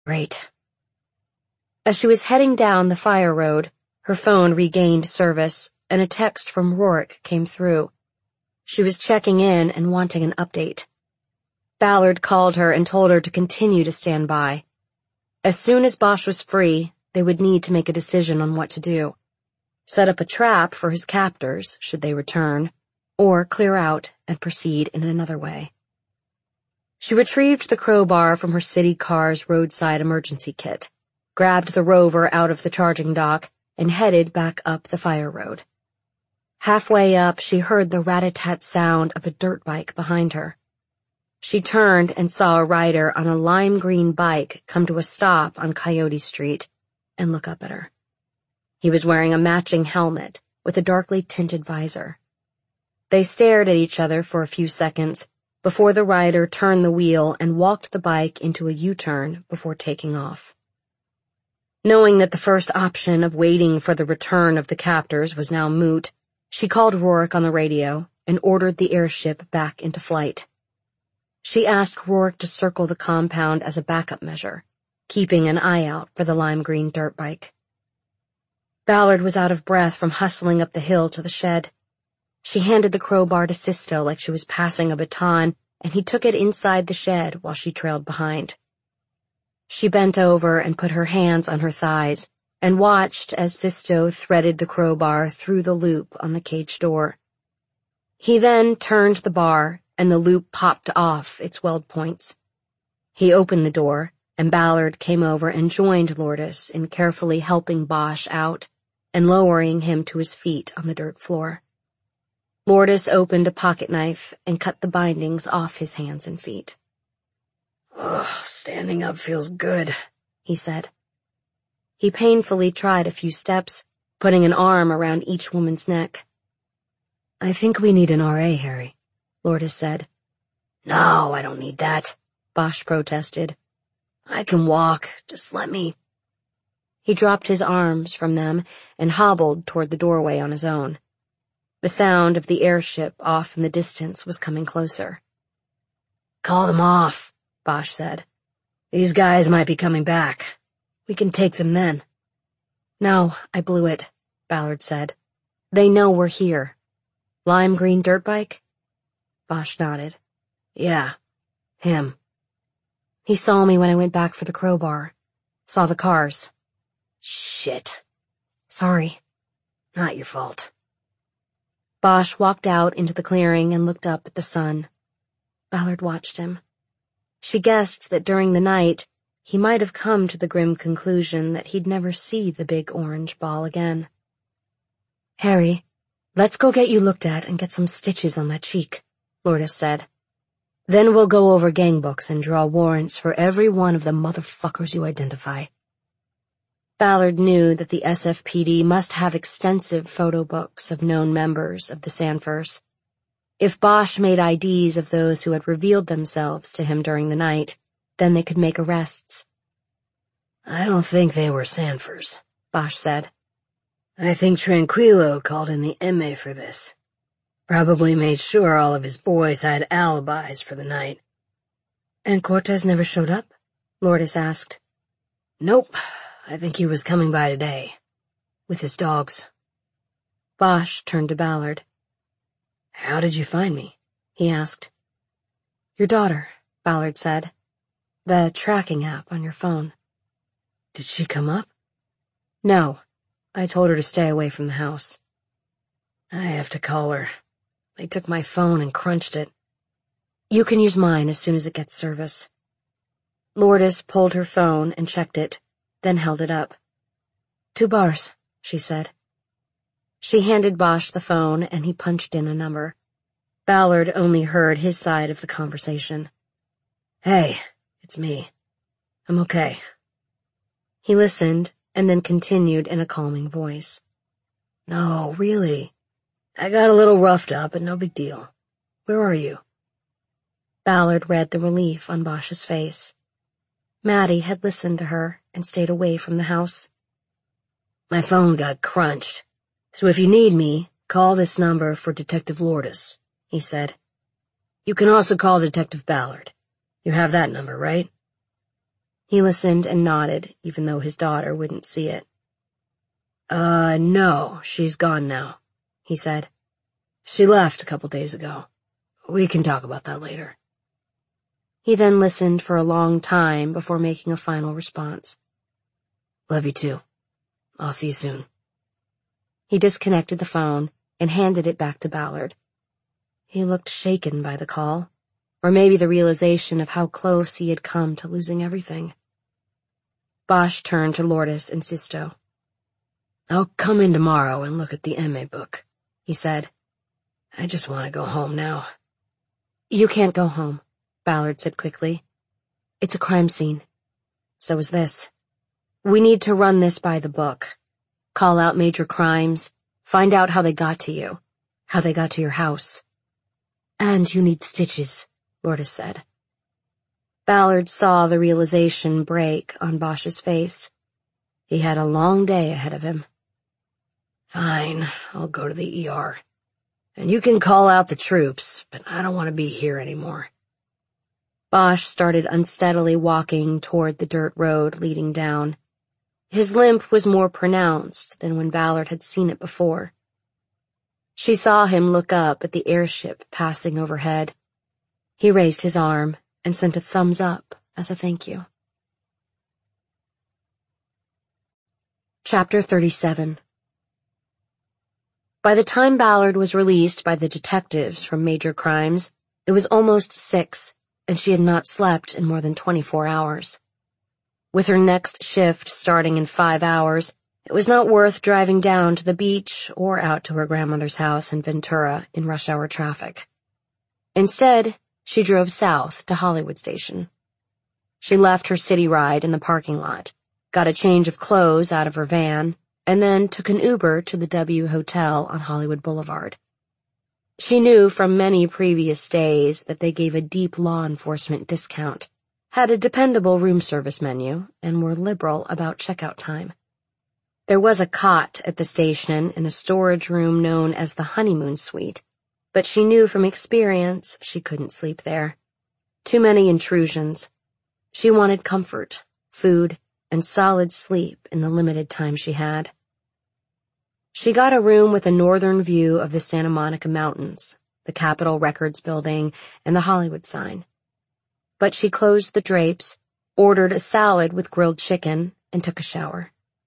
Great. As she was heading down the fire road, her phone regained service, and a text from Rourke came through. She was checking in and wanting an update. Ballard called her and told her to continue to stand by. As soon as Bosch was free, they would need to make a decision on what to do. Set up a trap for his captors, should they return, or clear out and proceed in another way. She retrieved the crowbar from her city car's roadside emergency kit, grabbed the Rover out of the charging dock, and headed back up the fire road. Halfway up, she heard the rat-a-tat sound of a dirt bike behind her. She turned and saw a rider on a lime green bike come to a stop on Coyote Street and look up at her. He was wearing a matching helmet with a darkly tinted visor. They stared at each other for a few seconds before the rider turned the wheel and walked the bike into a U-turn before taking off. Knowing that the first option of waiting for the return of the captors was now moot, she called Rourke on the radio and ordered the airship back into flight. She asked Rourke to circle the compound as a backup measure, keeping an eye out for the lime green dirt bike. Ballard was out of breath from hustling up the hill to the shed. She handed the crowbar to Sisto like she was passing a baton, and he took it inside the shed while she trailed behind. She bent over and put her hands on her thighs and watched as Sisto threaded the crowbar through the loop on the cage door. He then turned the bar, and the loop popped off its weld points. He opened the door, and Ballard came over and joined Lourdes in carefully helping Bosch out and lowering him to his feet on the dirt floor. Lourdes opened a pocket knife and cut the bindings off his hands and feet. "Ugh, standing up feels good," he said. He painfully tried a few steps, putting an arm around each woman's neck. "I think we need an RA, Harry," Lourdes said. "No, I don't need that," Bosch protested. "I can walk, just let me." He dropped his arms from them and hobbled toward the doorway on his own. The sound of the airship off in the distance was coming closer. "Call them off," Bosch said. "These guys might be coming back. We can take them then." "No, I blew it," Ballard said. "They know we're here. Lime green dirt bike?" Bosch nodded. "Yeah, him. He saw me when I went back for the crowbar. Saw the cars." "Shit. Sorry." Not your fault." Bosch walked out into the clearing and looked up at the sun. Ballard watched him. She guessed that during the night, he might have come to the grim conclusion that he'd never see the big orange ball again. "Harry, let's go get you looked at and get some stitches on that cheek," Lourdes said. "Then we'll go over gang books and draw warrants for every one of the motherfuckers you identify." Ballard knew that the SFPD must have extensive photo books of known members of the Sanfors. If Bosch made IDs of those who had revealed themselves to him during the night, then they could make arrests. "I don't think they were Sanfors," Bosch said. "I think Tranquilo called in the MA for this. Probably made sure all of his boys had alibis for the night." "And Cortez never showed up?" Lourdes asked. "Nope. I think he was coming by today. With his dogs." Bosch turned to Ballard. "How did you find me?" he asked. "Your daughter," Ballard said. "The tracking app on your phone." "Did she come up?" "No. I told her to stay away from the house." "I have to call her. They took my phone and crunched it." "You can use mine as soon as it gets service." Lourdes pulled her phone and checked it, then held it up. $2, she said. She handed Bosch the phone, and he punched in a number. Ballard only heard his side of the conversation. "Hey, it's me. I'm okay." He listened, and then continued in a calming voice. "No, really. I got a little roughed up, but no big deal. Where are you?" Ballard read the relief on Bosch's face. Maddie had listened to her and stayed away from the house. "My phone got crunched, so if you need me, call this number for Detective Lourdes," he said. "You can also call Detective Ballard. You have that number, right?" He listened and nodded, even though his daughter wouldn't see it. No, she's gone now, he said. She left a couple days ago. We can talk about that later. He then listened for a long time before making a final response. Love you too. I'll see you soon. He disconnected the phone and handed it back to Ballard. He looked shaken by the call, or maybe the realization of how close he had come to losing everything. Bosch turned to Lourdes and Sisto. I'll come in tomorrow and look at the MA book, he said. I just want to go home now. You can't go home, Ballard said quickly. It's a crime scene. So is this. We need to run this by the book. Call out major crimes. Find out how they got to you. How they got to your house. And you need stitches, Lourdes said. Ballard saw the realization break on Bosch's face. He had a long day ahead of him. Fine, I'll go to the ER. And you can call out the troops, but I don't want to be here anymore. Bosch started unsteadily walking toward the dirt road leading down. His limp was more pronounced than when Ballard had seen it before. She saw him look up at the airship passing overhead. He raised his arm and sent a thumbs up as a thank you. Chapter 37. By the time Ballard was released by the detectives from Major Crimes, it was almost 6, and she had not slept in more than 24 hours. With her next shift starting in 5 hours, it was not worth driving down to the beach or out to her grandmother's house in Ventura in rush hour traffic. Instead, she drove south to Hollywood Station. She left her city ride in the parking lot, got a change of clothes out of her van, and then took an Uber to the W Hotel on Hollywood Boulevard. She knew from many previous stays that they gave a deep law enforcement discount, had a dependable room service menu, and were liberal about checkout time. There was a cot at the station in a storage room known as the honeymoon suite, but she knew from experience she couldn't sleep there. Too many intrusions. She wanted comfort, food, and solid sleep in the limited time she had. She got a room with a northern view of the Santa Monica Mountains, the Capitol Records building, and the Hollywood sign. But she closed the drapes, ordered a salad with grilled chicken, and took a shower.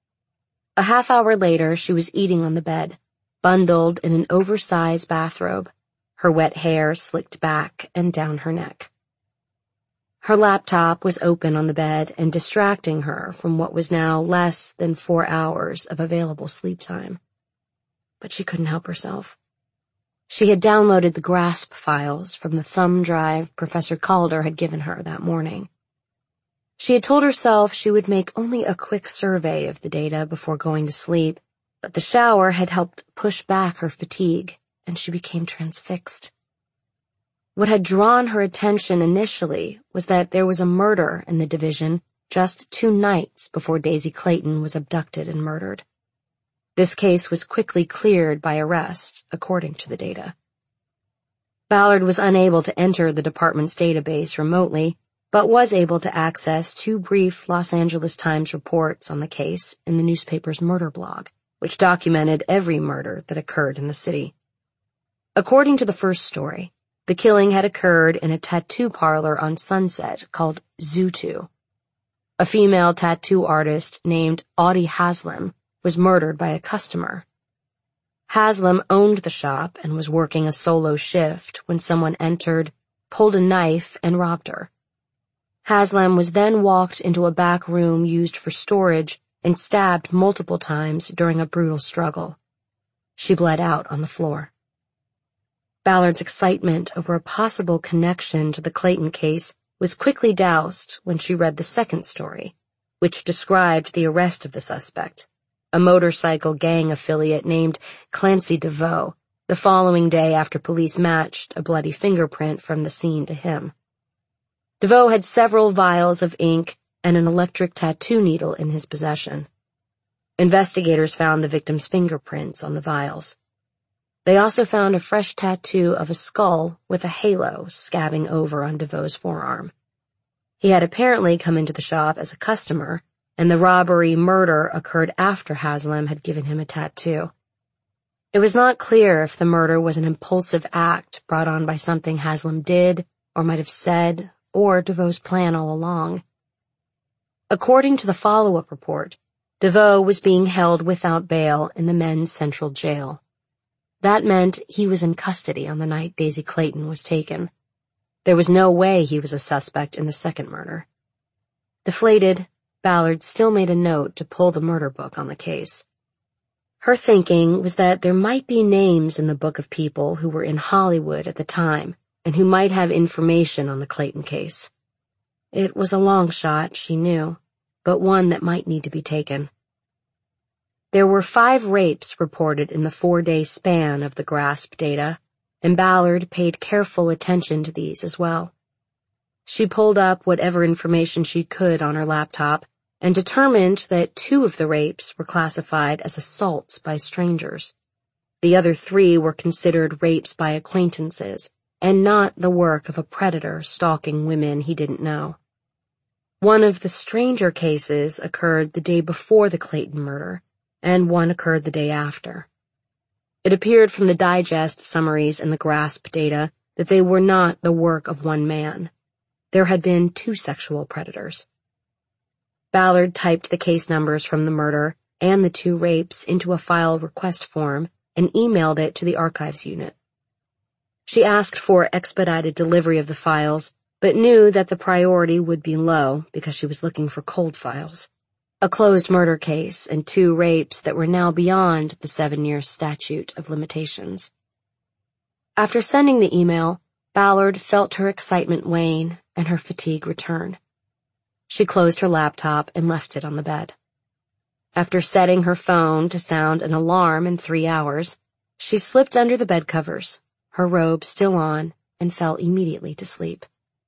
A half hour later, she was eating on the bed, bundled in an oversized bathrobe, her wet hair slicked back and down her neck. Her laptop was open on the bed and distracting her from what was now less than 4 hours of available sleep time. But she couldn't help herself. She had downloaded the GRASP files from the thumb drive Professor Calder had given her that morning. She had told herself she would make only a quick survey of the data before going to sleep, but the shower had helped push back her fatigue, and she became transfixed. What had drawn her attention initially was that there was a murder in the division just 2 nights before Daisy Clayton was abducted and murdered. This case was quickly cleared by arrest, according to the data. Ballard was unable to enter the department's database remotely, but was able to access 2 brief Los Angeles Times reports on the case in the newspaper's murder blog, which documented every murder that occurred in the city. According to the first story, the killing had occurred in a tattoo parlor on Sunset called Zutu. A female tattoo artist named Audie Haslam was murdered by a customer. Haslam owned the shop and was working a solo shift when someone entered, pulled a knife, and robbed her. Haslam was then walked into a back room used for storage and stabbed multiple times during a brutal struggle. She bled out on the floor. Ballard's excitement over a possible connection to the Clayton case was quickly doused when she read the second story, which described the arrest of the suspect, a motorcycle gang affiliate named Clancy DeVoe, the following day after police matched a bloody fingerprint from the scene to him. DeVoe had several vials of ink and an electric tattoo needle in his possession. Investigators found the victim's fingerprints on the vials. They also found a fresh tattoo of a skull with a halo scabbing over on DeVoe's forearm. He had apparently come into the shop as a customer, and the robbery-murder occurred after Haslam had given him a tattoo. It was not clear if the murder was an impulsive act brought on by something Haslam did, or might have said, or DeVoe's plan all along. According to the follow-up report, DeVoe was being held without bail in the men's central jail. That meant he was in custody on the night Daisy Clayton was taken. There was no way he was a suspect in the second murder. Deflated, Ballard still made a note to pull the murder book on the case. Her thinking was that there might be names in the book of people who were in Hollywood at the time and who might have information on the Clayton case. It was a long shot, she knew, but one that might need to be taken. There were 5 rapes reported in the 4-day span of the GRASP data, and Ballard paid careful attention to these as well. She pulled up whatever information she could on her laptop and determined that 2 of the rapes were classified as assaults by strangers. The other 3 were considered rapes by acquaintances, and not the work of a predator stalking women he didn't know. One of the stranger cases occurred the day before the Clayton murder, and one occurred the day after. It appeared from the digest summaries in the GRASP data that they were not the work of one man. There had been 2 sexual predators. Ballard typed the case numbers from the murder and the 2 rapes into a file request form and emailed it to the archives unit. She asked for expedited delivery of the files, but knew that the priority would be low because she was looking for cold files. A closed murder case and 2 rapes that were now beyond the 7-year statute of limitations. After sending the email, Ballard felt her excitement wane and her fatigue return. She closed her laptop and left it on the bed. After setting her phone to sound an alarm in 3 hours, she slipped under the bed covers, her robe still on, and fell immediately to sleep.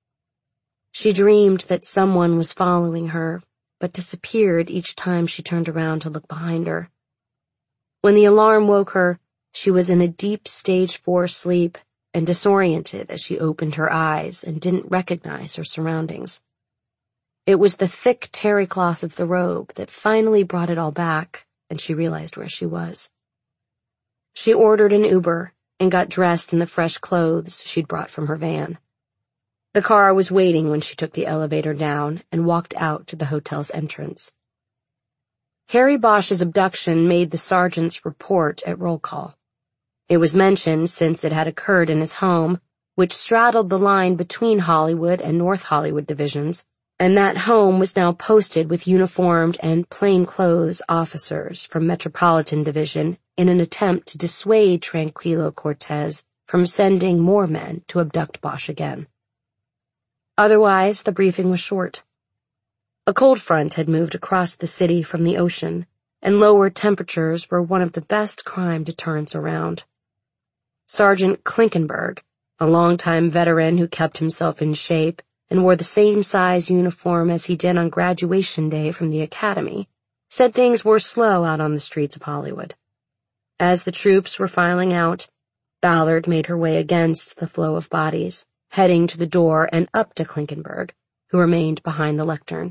She dreamed that someone was following her, but disappeared each time she turned around to look behind her. When the alarm woke her, she was in a deep stage 4 sleep and disoriented as she opened her eyes and didn't recognize her surroundings. It was the thick terry cloth of the robe that finally brought it all back, and she realized where she was. She ordered an Uber and got dressed in the fresh clothes she'd brought from her van. The car was waiting when she took the elevator down and walked out to the hotel's entrance. Harry Bosch's abduction made the sergeant's report at roll call. It was mentioned since it had occurred in his home, which straddled the line between Hollywood and North Hollywood divisions, and that home was now posted with uniformed and plainclothes officers from Metropolitan Division in an attempt to dissuade Tranquilo Cortez from sending more men to abduct Bosch again. Otherwise, the briefing was short. A cold front had moved across the city from the ocean, and lower temperatures were one of the best crime deterrents around. Sergeant Klinkenberg, a longtime veteran who kept himself in shape and wore the same size uniform as he did on graduation day from the academy, said things were slow out on the streets of Hollywood. As the troops were filing out, Ballard made her way against the flow of bodies, heading to the door and up to Klinkenberg, who remained behind the lectern.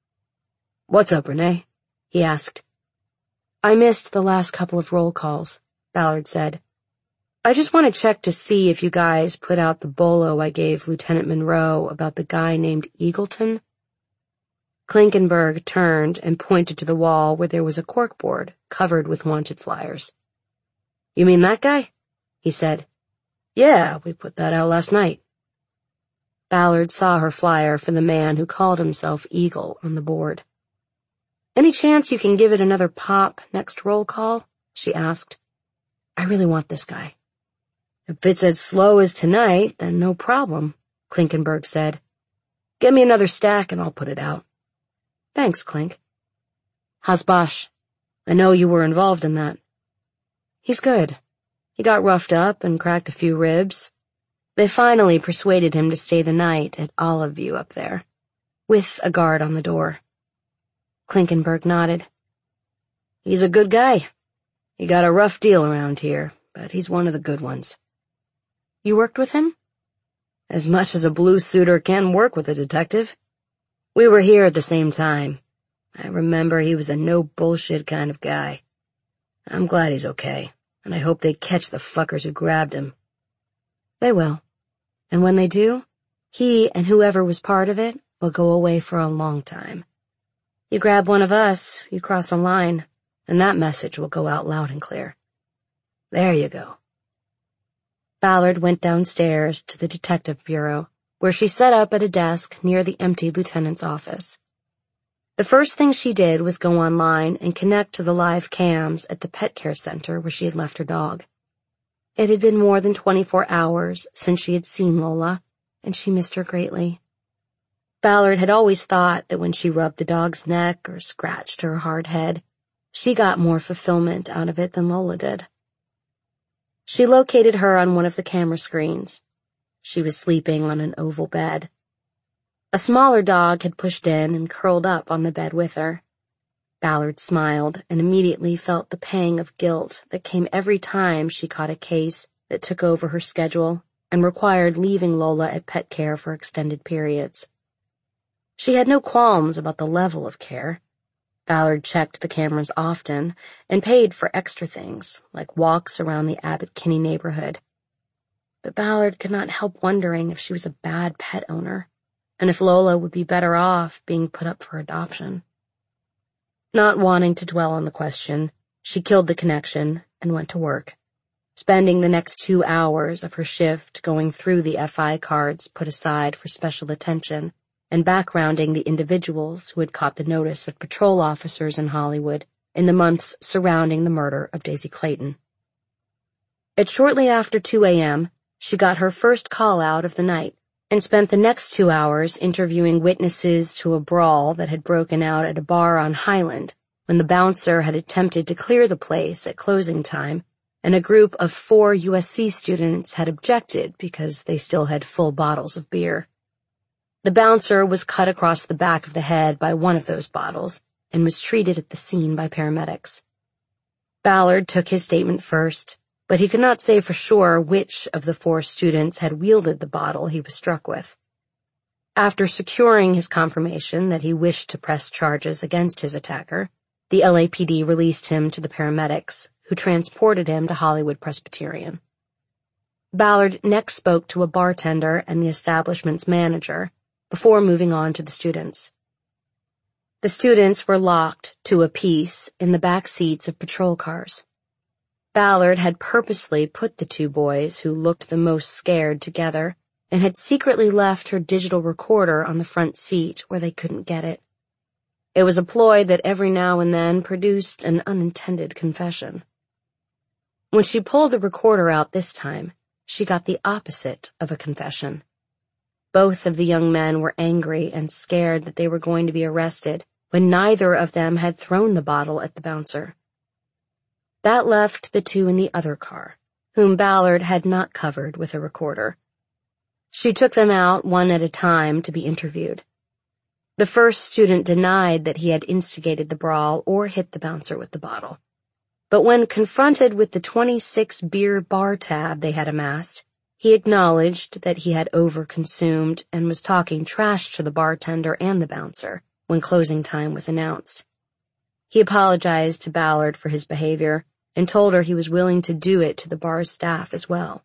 "What's up, Renee?" he asked. "I missed the last couple of roll calls," Ballard said. "I just want to check to see if you guys put out the bolo I gave Lieutenant Monroe about the guy named Eagleton." Klinkenberg turned and pointed to the wall where there was a corkboard covered with wanted flyers. "You mean that guy?" he said. "Yeah, we put that out last night." Ballard saw her flyer for the man who called himself Eagle on the board. "Any chance you can give it another pop next roll call?" she asked. "I really want this guy." "If it's as slow as tonight, then no problem," Klinkenberg said. "Get me another stack and I'll put it out." "Thanks, Klink." "How's Bosch? I know you were involved in that." "He's good. He got roughed up and cracked a few ribs. They finally persuaded him to stay the night at Olive View up there, with a guard on the door." Klinkenberg nodded. "He's a good guy. He got a rough deal around here, but he's one of the good ones." "You worked with him?" "As much as a blue suiter can work with a detective. We were here at the same time. I remember he was a no-bullshit kind of guy. I'm glad he's okay, and I hope they catch the fuckers who grabbed him. They will. And when they do, he and whoever was part of it will go away for a long time. You grab one of us, you cross a line, and that message will go out loud and clear. There you go. Ballard went downstairs to the detective bureau, where she set up at a desk near the empty lieutenant's office. The first thing she did was go online and connect to the live cams at the pet care center where she had left her dog. It had been more than 24 hours since she had seen Lola, and she missed her greatly. Ballard had always thought that when she rubbed the dog's neck or scratched her hard head, she got more fulfillment out of it than Lola did. She located her on one of the camera screens. She was sleeping on an oval bed. A smaller dog had pushed in and curled up on the bed with her. Ballard smiled and immediately felt the pang of guilt that came every time she caught a case that took over her schedule and required leaving Lola at pet care for extended periods. She had no qualms about the level of care. Ballard checked the cameras often and paid for extra things, like walks around the Abbott Kinney neighborhood. But Ballard could not help wondering if she was a bad pet owner, and if Lola would be better off being put up for adoption. Not wanting to dwell on the question, she killed the connection and went to work, spending the next 2 hours of her shift going through the FI cards put aside for special attention and backgrounding the individuals who had caught the notice of patrol officers in Hollywood in the months surrounding the murder of Daisy Clayton. At shortly after 2 a.m., she got her first call out of the night and spent the next 2 hours interviewing witnesses to a brawl that had broken out at a bar on Highland when the bouncer had attempted to clear the place at closing time, and a group of 4 USC students had objected because they still had full bottles of beer. The bouncer was cut across the back of the head by one of those bottles and was treated at the scene by paramedics. Ballard took his statement first, but he could not say for sure which of the 4 students had wielded the bottle he was struck with. After securing his confirmation that he wished to press charges against his attacker, the LAPD released him to the paramedics, who transported him to Hollywood Presbyterian. Ballard next spoke to a bartender and the establishment's manager before moving on to the students. The students were locked 2 apiece in the back seats of patrol cars. Ballard had purposely put the 2 boys who looked the most scared together and had secretly left her digital recorder on the front seat where they couldn't get it. It was a ploy that every now and then produced an unintended confession. When she pulled the recorder out this time, she got the opposite of a confession. Both of the young men were angry and scared that they were going to be arrested when neither of them had thrown the bottle at the bouncer. That left the 2 in the other car, whom Ballard had not covered with a recorder. She took them out one at a time to be interviewed. The first student denied that he had instigated the brawl or hit the bouncer with the bottle. But when confronted with the 26-beer bar tab they had amassed, he acknowledged that he had overconsumed and was talking trash to the bartender and the bouncer when closing time was announced. He apologized to Ballard for his behavior and told her he was willing to do it to the bar's staff as well.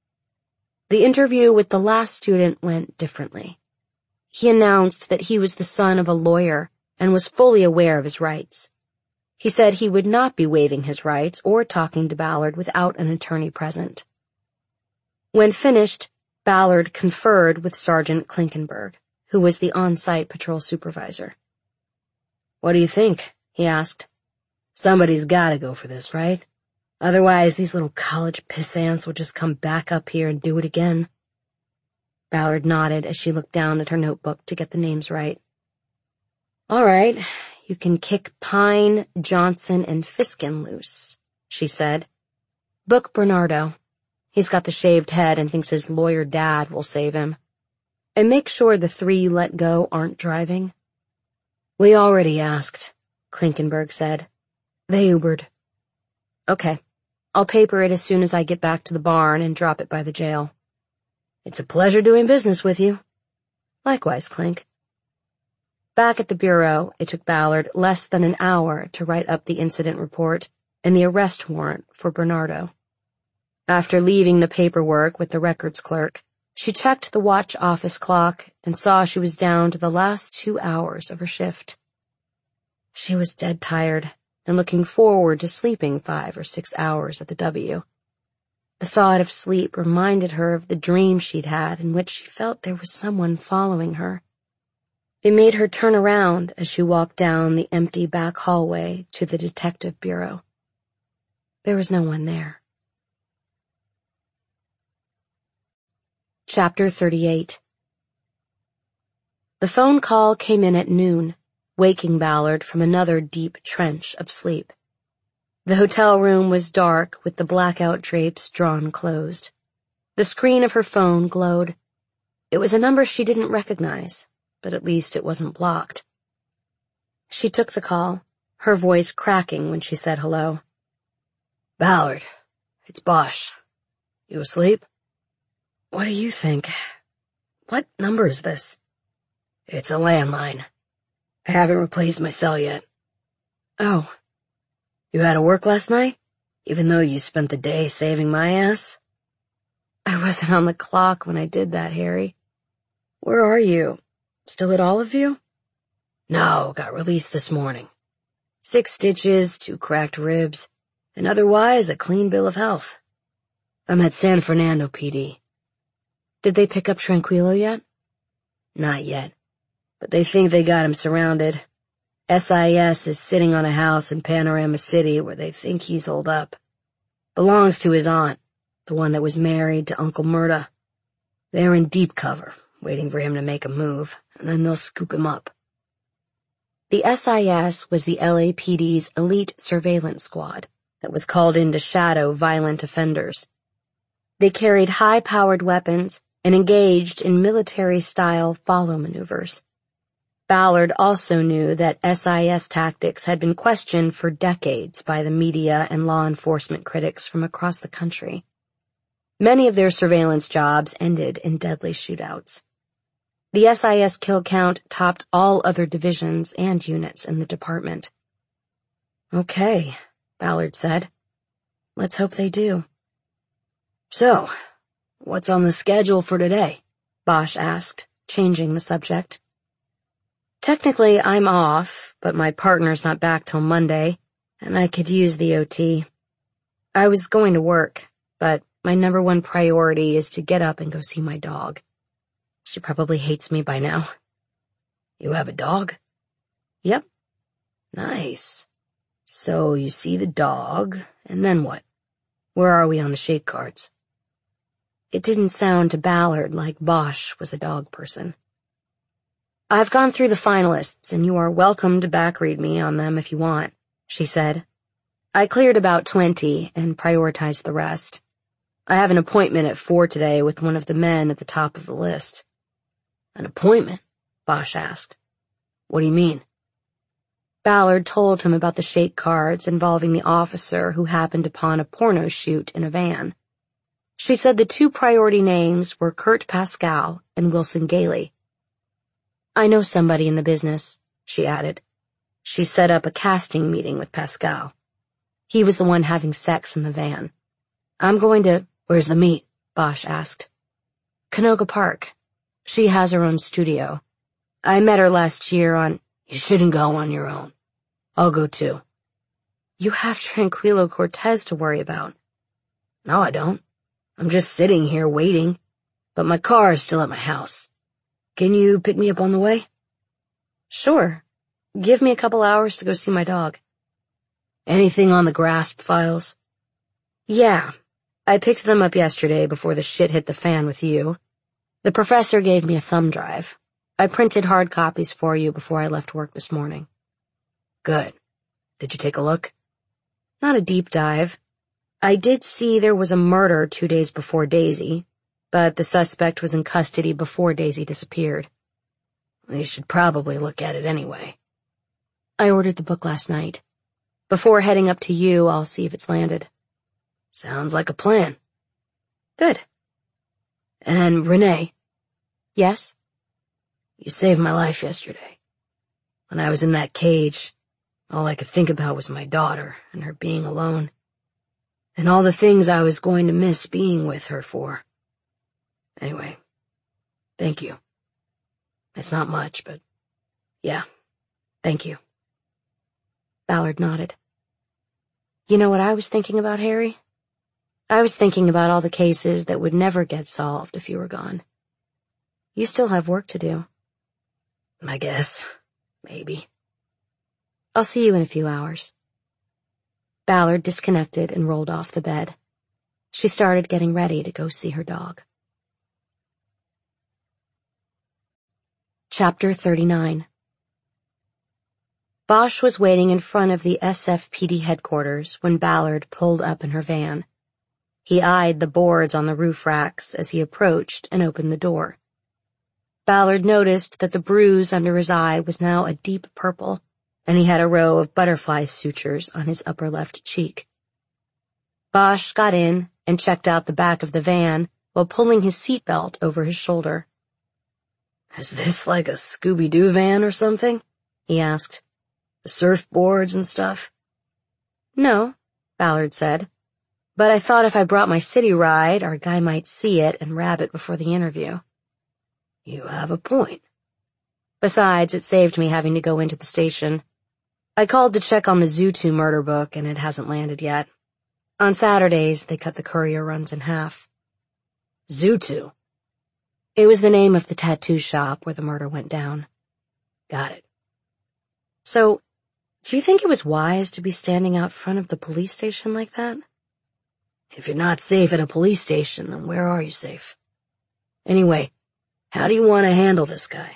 The interview with the last student went differently. He announced that he was the son of a lawyer and was fully aware of his rights. He said he would not be waiving his rights or talking to Ballard without an attorney present. When finished, Ballard conferred with Sergeant Klinkenberg, who was the on-site patrol supervisor. "What do you think?" he asked. "Somebody's gotta go for this, right? Otherwise, these little college pissants will just come back up here and do it again." Ballard nodded as she looked down at her notebook to get the names right. "All right, you can kick Pine, Johnson, and Fiskin loose," she said. "Book Bernardo. He's got the shaved head and thinks his lawyer dad will save him. And make sure the 3 you let go aren't driving." "We already asked," Klinkenberg said. "They Ubered." "Okay. I'll paper it as soon as I get back to the barn and drop it by the jail." "It's a pleasure doing business with you." "Likewise, Clink." Back at the bureau, it took Ballard less than an hour to write up the incident report and the arrest warrant for Bernardo. After leaving the paperwork with the records clerk, she checked the watch office clock and saw she was down to the last 2 hours of her shift. She was dead tired and looking forward to sleeping 5 or 6 hours at the W. The thought of sleep reminded her of the dream she'd had in which she felt there was someone following her. It made her turn around as she walked down the empty back hallway to the detective bureau. There was no one there. Chapter 38. The phone call came in at noon, waking Ballard from another deep trench of sleep. The hotel room was dark with the blackout drapes drawn closed. The screen of her phone glowed. It was a number she didn't recognize, but at least it wasn't blocked. She took the call, her voice cracking when she said hello. Ballard, it's Bosch. You asleep? What do you think? What number is this? It's a landline. I haven't replaced my cell yet. Oh. You had to work last night? Even though you spent the day saving my ass? I wasn't on the clock when I did that, Harry. Where are you? Still at Olive-View? No, got released this morning. 6 stitches, 2 cracked ribs, and otherwise a clean bill of health. I'm at San Fernando PD. Did they pick up Tranquilo yet? Not yet, but they think they got him surrounded. SIS is sitting on a house in Panorama City where they think he's holed up. Belongs to his aunt, the one that was married to Uncle Murda. They're in deep cover, waiting for him to make a move, and then they'll scoop him up. The SIS was the LAPD's elite surveillance squad that was called in to shadow violent offenders. They carried high-powered weapons and engaged in military-style follow maneuvers. Ballard also knew that SIS tactics had been questioned for decades by the media and law enforcement critics from across the country. Many of their surveillance jobs ended in deadly shootouts. The SIS kill count topped all other divisions and units in the department. Okay, Ballard said. Let's hope they do. So, what's on the schedule for today? Bosch asked, changing the subject. Technically, I'm off, but my partner's not back till Monday, and I could use the OT. I was going to work, but my number one priority is to get up and go see my dog. She probably hates me by now. You have a dog? Yep. Nice. So you see the dog, and then what? Where are we on the shake cards? It didn't sound to Ballard like Bosch was a dog person. I've gone through the finalists, and you are welcome to backread me on them if you want, she said. I cleared about 20 and prioritized the rest. I have an appointment at 4 today with one of the men at the top of the list. An appointment? Bosch asked. What do you mean? Ballard told him about the shake cards involving the officer who happened upon a porno shoot in a van. She said the 2 priority names were Kurt Pascal and Wilson Gailey. I know somebody in the business, she added. She set up a casting meeting with Pascal. He was the one having sex in the van. I'm going to— Where's the meet? Bosch asked. Canoga Park. She has her own studio. I met her last year on— You shouldn't go on your own. I'll go too. You have Tranquilo Cortez to worry about. No, I don't. I'm just sitting here waiting, but my car is still at my house. Can you pick me up on the way? Sure. Give me a couple hours to go see my dog. Anything on the GRASP files? Yeah. I picked them up yesterday before the shit hit the fan with you. The professor gave me a thumb drive. I printed hard copies for you before I left work this morning. Good. Did you take a look? Not a deep dive. I did see there was a murder 2 days before Daisy, but the suspect was in custody before Daisy disappeared. You should probably look at it anyway. I ordered the book last night. Before heading up to you, I'll see if it's landed. Sounds like a plan. Good. And Renee? Yes? You saved my life yesterday. When I was in that cage, all I could think about was my daughter and her being alone, and all the things I was going to miss being with her for. Anyway, thank you. It's not much, but yeah, thank you. Ballard nodded. You know what I was thinking about, Harry? I was thinking about all the cases that would never get solved if you were gone. You still have work to do. I guess. Maybe. I'll see you in a few hours. Ballard disconnected and rolled off the bed. She started getting ready to go see her dog. Chapter 39. Bosch was waiting in front of the SFPD headquarters when Ballard pulled up in her van. He eyed the boards on the roof racks as he approached and opened the door. Ballard noticed that the bruise under his eye was now a deep purple, and he had a row of butterfly sutures on his upper left cheek. Bosch got in and checked out the back of the van while pulling his seatbelt over his shoulder. Is this like a Scooby-Doo van or something? He asked. The surfboards and stuff? No, Ballard said. But I thought if I brought my city ride, our guy might see it and grab it before the interview. You have a point. Besides, it saved me having to go into the station. I called to check on the Zoo 2 murder book, and it hasn't landed yet. On Saturdays, they cut the courier runs in half. Zoo 2? It was the name of the tattoo shop where the murder went down. Got it. So, do you think it was wise to be standing out front of the police station like that? If you're not safe at a police station, then where are you safe? Anyway, how do you want to handle this guy?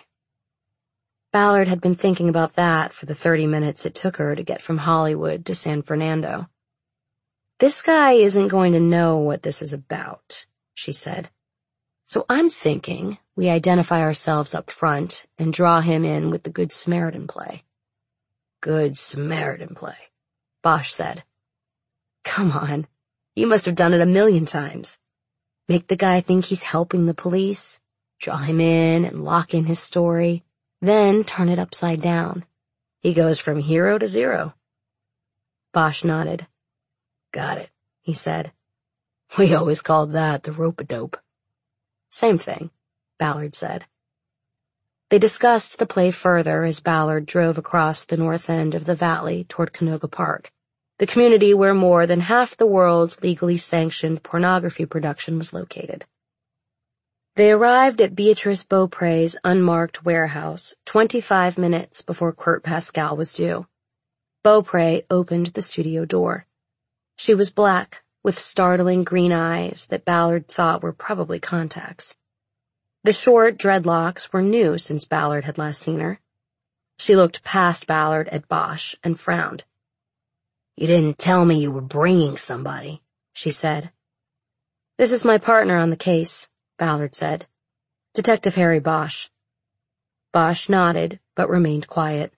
Ballard had been thinking about that for the 30 minutes it took her to get from Hollywood to San Fernando. This guy isn't going to know what this is about, she said. So I'm thinking we identify ourselves up front and draw him in with the Good Samaritan play. Good Samaritan play, Bosch said. Come on, you must have done it a million times. Make the guy think he's helping the police, draw him in and lock in his story, then turn it upside down. He goes from hero to zero. Bosch nodded. Got it, he said. We always called that the rope-a-dope. Same thing, Ballard said. They discussed the play further as Ballard drove across the north end of the valley toward Canoga Park, the community where more than half the world's legally sanctioned pornography production was located. They arrived at Beatrice Beaupre's unmarked warehouse 25 minutes before Kurt Pascal was due. Beaupre opened the studio door. She was black, with startling green eyes that Ballard thought were probably contacts. The short dreadlocks were new since Ballard had last seen her. She looked past Ballard at Bosch and frowned. You didn't tell me you were bringing somebody, she said. This is my partner on the case, Ballard said. Detective Harry Bosch. Bosch nodded, but remained quiet.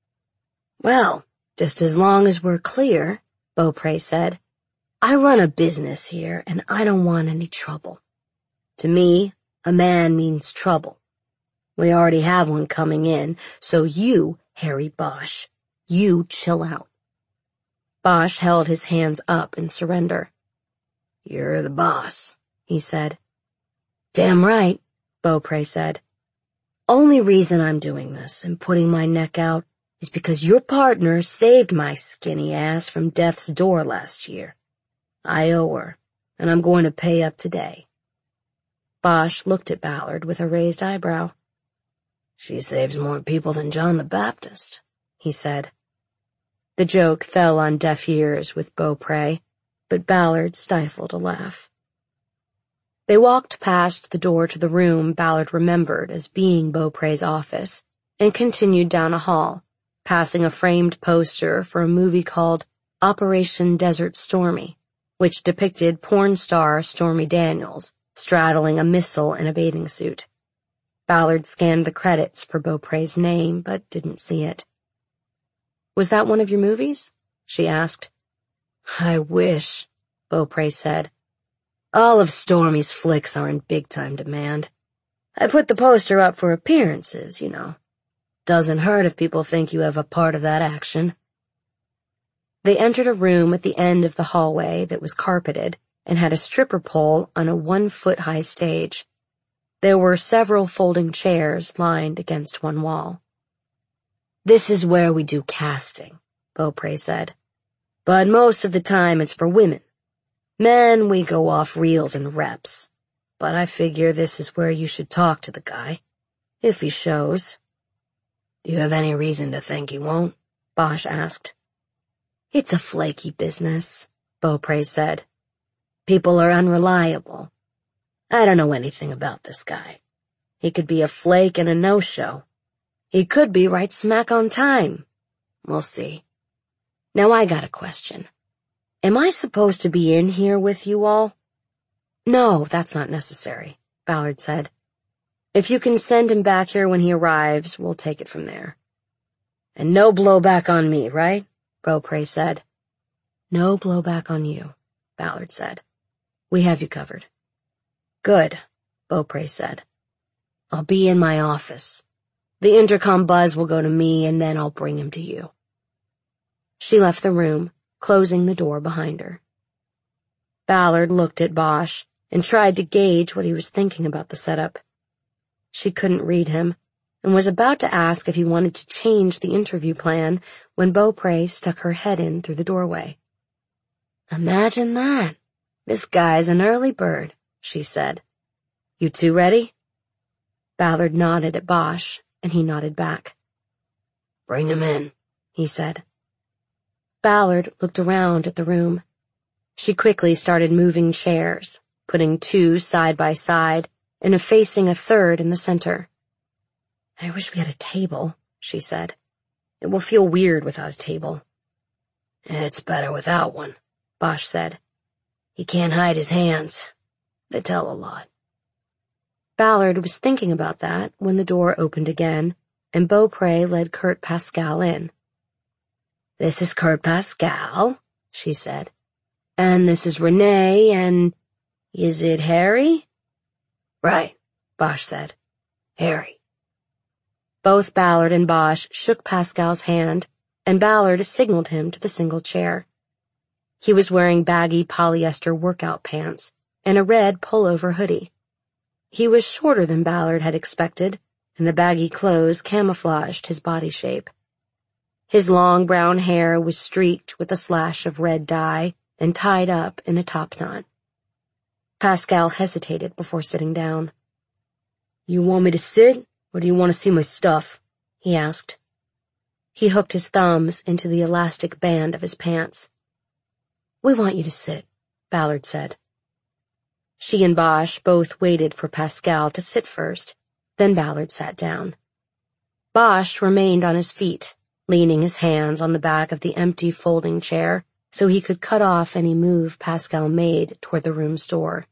Well, just as long as we're clear, Beaupre said. I run a business here, and I don't want any trouble. To me, a man means trouble. We already have one coming in, so you, Harry Bosch, you chill out. Bosch held his hands up in surrender. You're the boss, he said. Damn right, Beaupre said. Only reason I'm doing this and putting my neck out is because your partner saved my skinny ass from death's door last year. I owe her, and I'm going to pay up today. Bosch looked at Ballard with a raised eyebrow. She saves more people than John the Baptist, he said. The joke fell on deaf ears with Beaupre, but Ballard stifled a laugh. They walked past the door to the room Ballard remembered as being Beaupre's office and continued down a hall, passing a framed poster for a movie called Operation Desert Stormy, which depicted porn star Stormy Daniels straddling a missile in a bathing suit. Ballard scanned the credits for Beaupre's name, but didn't see it. Was that one of your movies? She asked. I wish, Beaupre said. All of Stormy's flicks are in big-time demand. I put the poster up for appearances, you know. Doesn't hurt if people think you have a part of that action. They entered a room at the end of the hallway that was carpeted and had a stripper pole on a 1-foot-high stage. There were several folding chairs lined against one wall. "This is where we do casting," Beaupre said. "But most of the time it's for women. Men, we go off reels and reps. But I figure this is where you should talk to the guy, if he shows." "Do you have any reason to think he won't?" Bosch asked. "It's a flaky business," Beaupre said. "People are unreliable. I don't know anything about this guy. He could be a flake and a no-show. He could be right smack on time. We'll see. Now I got a question. Am I supposed to be in here with you all?" "No, that's not necessary," Ballard said. "If you can send him back here when he arrives, we'll take it from there." "And no blowback on me, right?" Beaupre said. "No blowback on you," Ballard said. "We have you covered." "Good," Beaupre said. "I'll be in my office. The intercom buzz will go to me, and then I'll bring him to you." She left the room, closing the door behind her. Ballard looked at Bosch and tried to gauge what he was thinking about the setup. She couldn't read him, and was about to ask if he wanted to change the interview plan when Beaupre stuck her head in through the doorway. "Imagine that. This guy's an early bird," she said. "You two ready?" Ballard nodded at Bosch, and he nodded back. "Bring him in," he said. Ballard looked around at the room. She quickly started moving chairs, putting 2 side by side and effacing a third in the center. "I wish we had a table," she said. "It will feel weird without a table." "It's better without one," Bosch said. "He can't hide his hands. They tell a lot." Ballard was thinking about that when the door opened again, and Beaupre led Kurt Pascal in. "This is Kurt Pascal," she said. "And this is Renee, and is it Harry?" "Right," Bosch said. "Harry." Both Ballard and Bosch shook Pascal's hand, and Ballard signaled him to the single chair. He was wearing baggy polyester workout pants and a red pullover hoodie. He was shorter than Ballard had expected, and the baggy clothes camouflaged his body shape. His long brown hair was streaked with a slash of red dye and tied up in a top knot. Pascal hesitated before sitting down. "You want me to sit, or do you want to see my stuff?" he asked. He hooked his thumbs into the elastic band of his pants. "We want you to sit," Ballard said. She and Bosch both waited for Pascal to sit first, then Ballard sat down. Bosch remained on his feet, leaning his hands on the back of the empty folding chair so he could cut off any move Pascal made toward the room's door.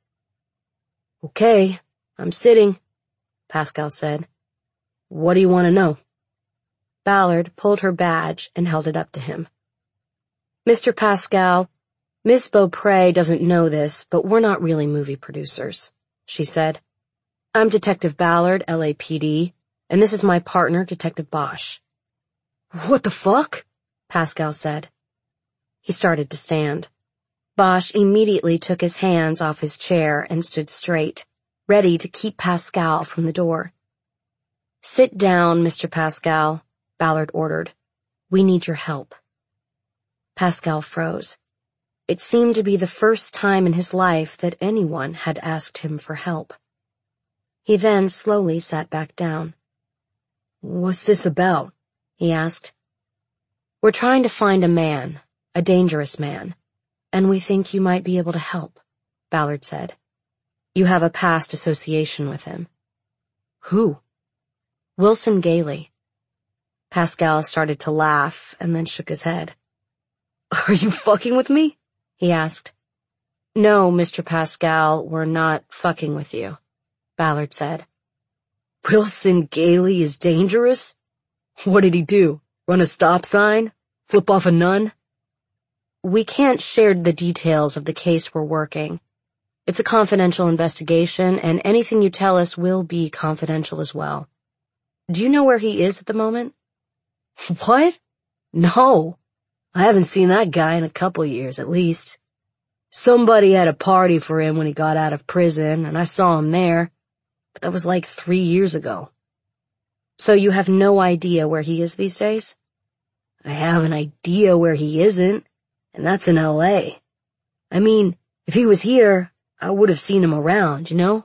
"Okay, I'm sitting," Pascal said. "What do you want to know?" Ballard pulled her badge and held it up to him. "Mr. Pascal, Miss Beaupre doesn't know this, but we're not really movie producers," she said. "I'm Detective Ballard, LAPD, and this is my partner, Detective Bosch." "What the fuck?" Pascal said. He started to stand. Bosch immediately took his hands off his chair and stood straight, ready to keep Pascal from the door. "Sit down, Mr. Pascal," Ballard ordered. "We need your help." Pascal froze. It seemed to be the first time in his life that anyone had asked him for help. He then slowly sat back down. "What's this about?" he asked. "We're trying to find a man, a dangerous man, and we think you might be able to help," Ballard said. "You have a past association with him." "Who?" "Wilson Gailey." Pascal started to laugh and then shook his head. "Are you fucking with me?" he asked. "No, Mr. Pascal, we're not fucking with you," Ballard said. "Wilson Gailey is dangerous? What did he do? Run a stop sign? Flip off a nun?" "We can't share the details of the case we're working. It's a confidential investigation, and anything you tell us will be confidential as well." Do you know where he is at the moment? What? No. I haven't seen that guy in a couple years, at least. Somebody had a party for him when he got out of prison, and I saw him there, but that was like 3 years ago. So you have no idea where he is these days? I have an idea where he isn't, and that's in L.A. I mean, if he was here, I would have seen him around, you know?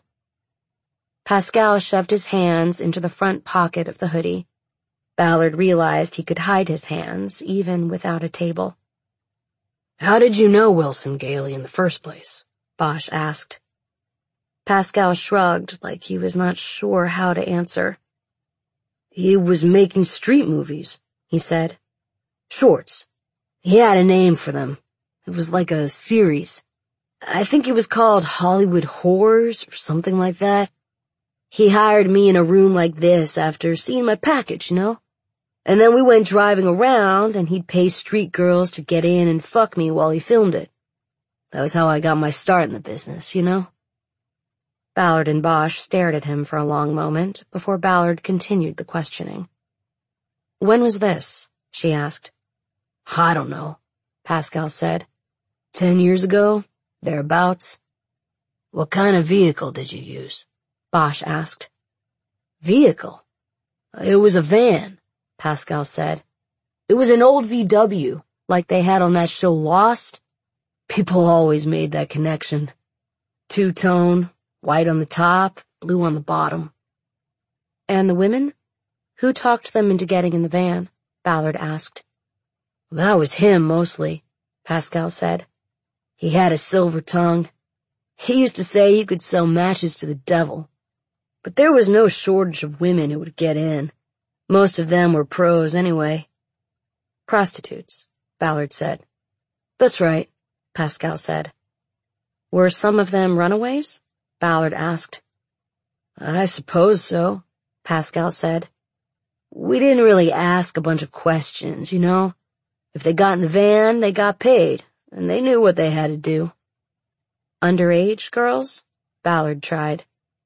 Pascal shoved his hands into the front pocket of the hoodie. Ballard realized he could hide his hands, even without a table. How did you know Wilson Gailey in the first place? Bosch asked. Pascal shrugged like he was not sure how to answer. He was making street movies, he said. Shorts. He had a name for them. It was like a series. I think it was called Hollywood Horrors or something like that. He hired me in a room like this after seeing my package, you know? And then we went driving around, and he'd pay street girls to get in and fuck me while he filmed it. That was how I got my start in the business, you know? Ballard and Bosch stared at him for a long moment before Ballard continued the questioning. When was this? She asked. I don't know, Pascal said. 10 years ago, thereabouts. What kind of vehicle did you use? Bosch asked. Vehicle? It was a van, Pascal said. It was an old VW, like they had on that show Lost. People always made that connection. Two-tone, white on the top, blue on the bottom. And the women? Who talked them into getting in the van? Ballard asked. That was him, mostly, Pascal said. He had a silver tongue. He used to say he could sell matches to the devil. But there was no shortage of women who would get in. Most of them were pros anyway. Prostitutes, Ballard said. That's right, Pascal said. Were some of them runaways? Ballard asked. I suppose so, Pascal said. We didn't really ask a bunch of questions, you know? If they got in the van, they got paid, and they knew what they had to do. Underage girls? Ballard tried.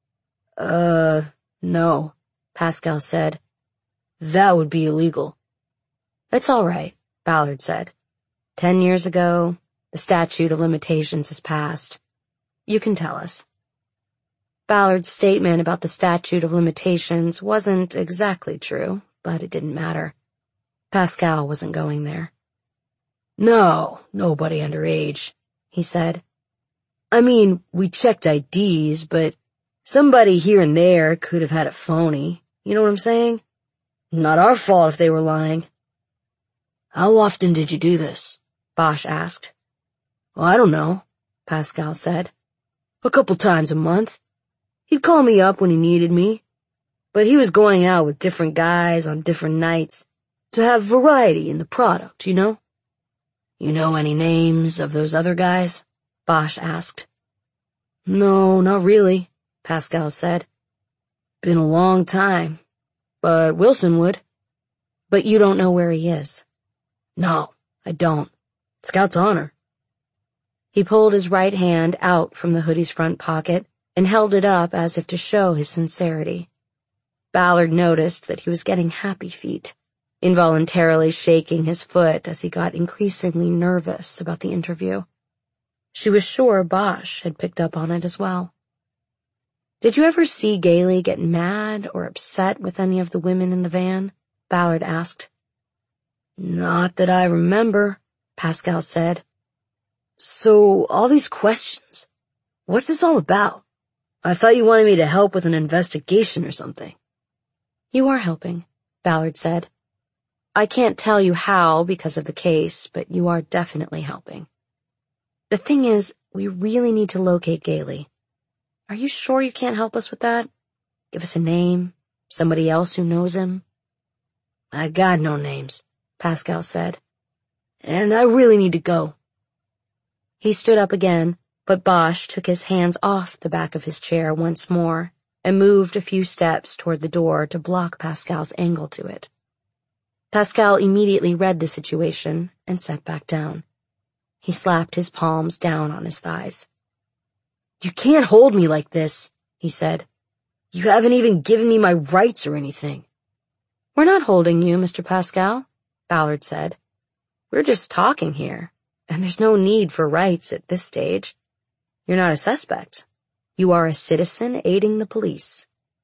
No, Pascal said. That would be illegal. It's all right, Ballard said. 10 years ago, the statute of limitations has passed. You can tell us. Ballard's statement about the statute of limitations wasn't exactly true, but it didn't matter. Pascal wasn't going there. No, nobody underage, he said. I mean, we checked IDs, but somebody here and there could have had a phony. You know what I'm saying? Not our fault if they were lying. How often did you do this? Bosch asked. Well, I don't know, Pascal said. A couple times a month. He'd call me up when he needed me. But he was going out with different guys on different nights to have variety in the product, you know? You know any names of those other guys? Bosch asked. No, not really, Pascal said. Been a long time, but Wilson would. But you don't know where he is? No, I don't. Scout's honor. He pulled his right hand out from the hoodie's front pocket and held it up as if to show his sincerity. Ballard noticed that he was getting happy feet, involuntarily shaking his foot as he got increasingly nervous about the interview. She was sure Bosch had picked up on it as well. Did you ever see Gailey get mad or upset with any of the women in the van? Ballard asked. Not that I remember, Pascal said. So, all these questions. What's this all about? I thought you wanted me to help with an investigation or something. You are helping, Ballard said. I can't tell you how because of the case, but you are definitely helping. The thing is, we really need to locate Gailey. Are you sure you can't help us with that? Give us a name, somebody else who knows him. I got no names, Pascal said. And I really need to go. He stood up again, but Bosch took his hands off the back of his chair once more and moved a few steps toward the door to block Pascal's angle to it. Pascal immediately read the situation and sat back down. He slapped his palms down on his thighs. You can't hold me like this, he said. You haven't even given me my rights or anything. We're not holding you, Mr. Pascal, Ballard said. We're just talking here, and there's no need for rights at this stage. You're not a suspect. You are a citizen aiding the police.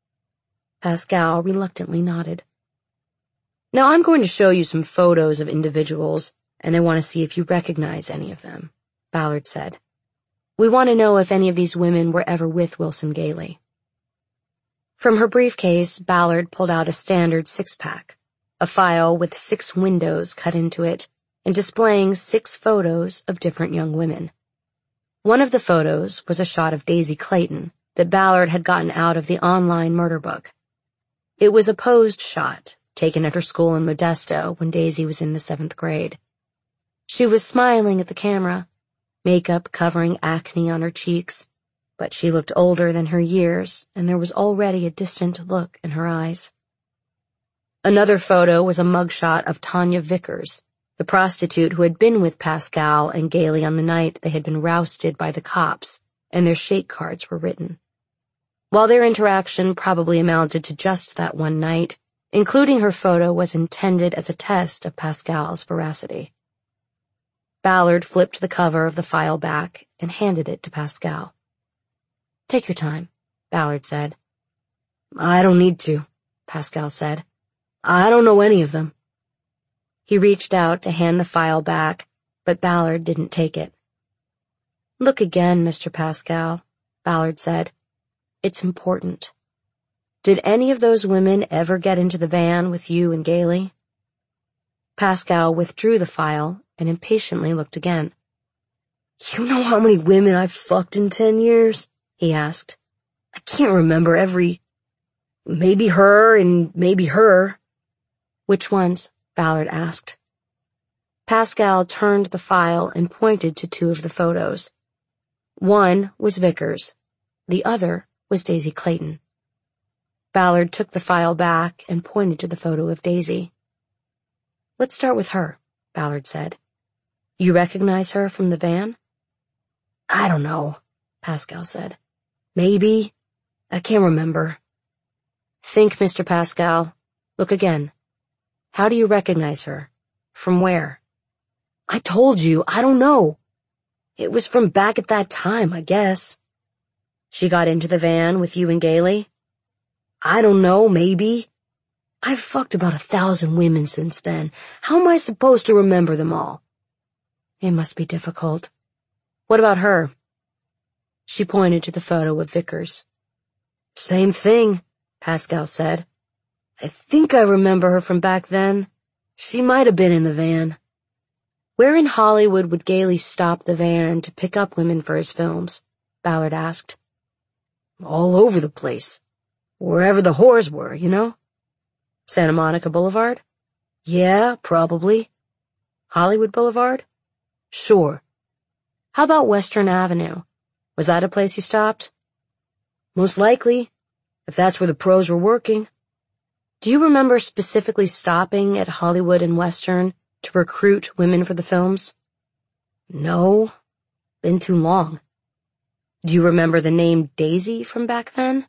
Pascal reluctantly nodded. Now I'm going to show you some photos of individuals, and I want to see if you recognize any of them, Ballard said. We want to know if any of these women were ever with Wilson Gailey. From her briefcase, Ballard pulled out a standard 6-pack, a file with 6 windows cut into it, and displaying 6 photos of different young women. One of the photos was a shot of Daisy Clayton that Ballard had gotten out of the online murder book. It was a posed shot, taken at her school in Modesto when Daisy was in the 7th grade. She was smiling at the camera, makeup covering acne on her cheeks, but she looked older than her years, and there was already a distant look in her eyes. Another photo was a mugshot of Tanya Vickers, the prostitute who had been with Pascal and Gailey on the night they had been rousted by the cops, and their shake cards were written. While their interaction probably amounted to just that one night, including her photo was intended as a test of Pascal's veracity. Ballard flipped the cover of the file back and handed it to Pascal. Take your time, Ballard said. I don't need to, Pascal said. I don't know any of them. He reached out to hand the file back, but Ballard didn't take it. Look again, Mr. Pascal, Ballard said. It's important. Did any of those women ever get into the van with you and Gailey? Pascal withdrew the file and impatiently looked again. You know how many women I've fucked in 10 years? He asked. I can't remember maybe her and maybe her. Which ones? Ballard asked. Pascal turned the file and pointed to 2 of the photos. One was Vickers. The other was Daisy Clayton. Ballard took the file back and pointed to the photo of Daisy. Let's start with her, Ballard said. You recognize her from the van? I don't know, Pascal said. Maybe. I can't remember. Think, Mr. Pascal. Look again. How do you recognize her? From where? I told you, I don't know. It was from back at that time, I guess. She got into the van with you and Gailey? I don't know, maybe. I've fucked about 1,000 women since then. How am I supposed to remember them all? It must be difficult. What about her? She pointed to the photo of Vickers. Same thing, Pascal said. I think I remember her from back then. She might have been in the van. Where in Hollywood would Gailey stop the van to pick up women for his films? Ballard asked. All over the place. Wherever the whores were, you know? Santa Monica Boulevard? Yeah, probably. Hollywood Boulevard? Sure. How about Western Avenue? Was that a place you stopped? Most likely, if that's where the pros were working. Do you remember specifically stopping at Hollywood and Western to recruit women for the films? No, been too long. Do you remember the name Daisy from back then?